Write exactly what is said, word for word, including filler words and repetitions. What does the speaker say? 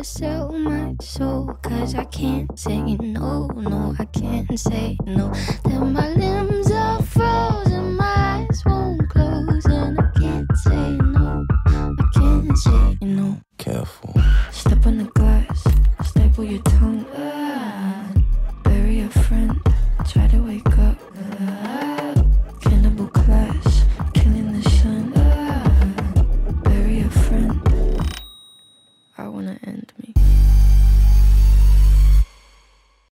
to sell my soul, cause I can't say no, no, I can't say no. Let my limb